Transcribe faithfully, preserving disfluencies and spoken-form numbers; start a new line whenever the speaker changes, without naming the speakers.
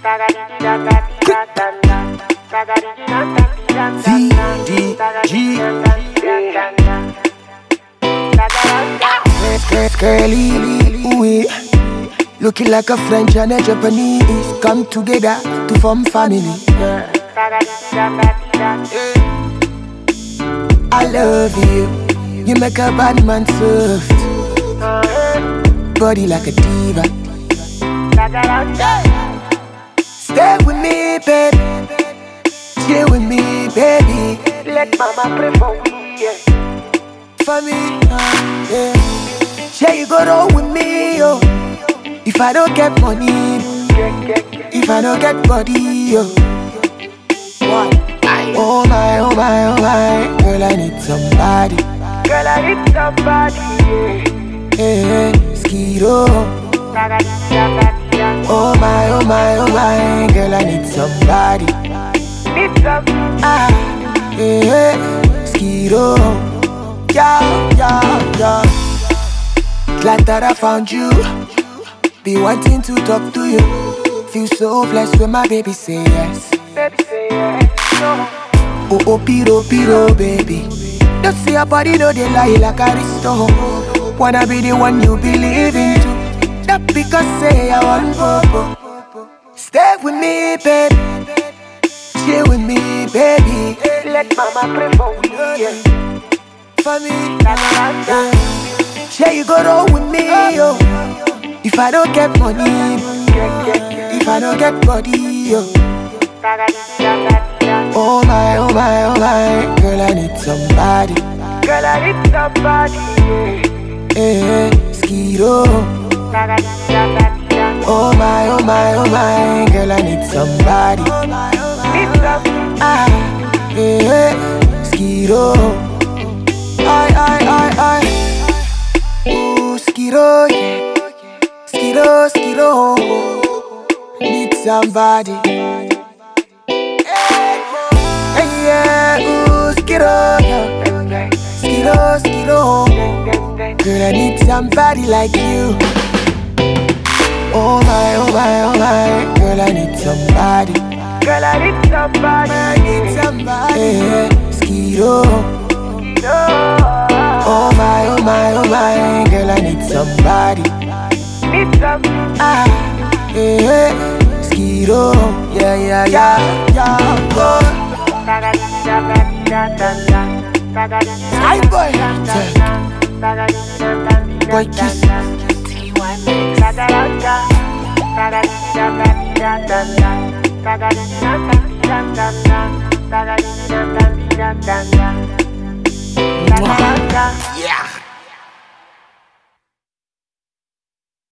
V D G Curly, oui. Looking like a French and a Japanese come together to form family. I love you. You make a bad man soft. Body like a diva. Stay with me, baby. Chill with me, baby. Let mama pray for we, yeah. For me, uh, yeah. Share you go roll with me, yo. If I don't get money, if I don't get body, yo. What? Oh my, oh my, oh my. Girl, I need somebody. Girl, I need somebody, yeah. Hey, hey, Skido. Oh my, oh my, oh my. Girl, I need somebody. Need somebody. Ah, hey, hey, Skido. Yeah, yeah, yeah. Glad that I found you. Be wanting to talk to you. Feel so blessed when my baby say yes. Baby say yes. No. Oh, oh, piro, piro, baby. Don't see your body, no, they lie like Aristo. Wanna be the one you believe in too. That because say I want popo. Stay with me, baby. Chill with me, baby. Let mama pray for me, yeah. For me, yeah. Share you go roll with me, yo. If I don't get money, if I don't get body, yo. Oh my, oh my, oh my. Girl, I need somebody. Girl, I need somebody, yeah. Hey, hey, Skido. Oh my, oh my, oh my. Girl, I need somebody. Ah, hey, hey, Skido. I, I, I, I. Ooh, Skido, yeah. Skido, Skido. Need somebody. Hey, yeah, ooh, Skido, yeah. Skido, Skido. Girl, I need somebody like you. Oh my, oh my, oh my. Girl, I need somebody. Girl, I need somebody. I need somebody. Hey, Skido. Oh my, oh my, oh my. Girl, I need somebody. Need somebody. Ah, hey, hey, Skido. Yeah, yeah, yeah, yeah. Go. Sky boy. Boy kiss. T Y mix. Yeah.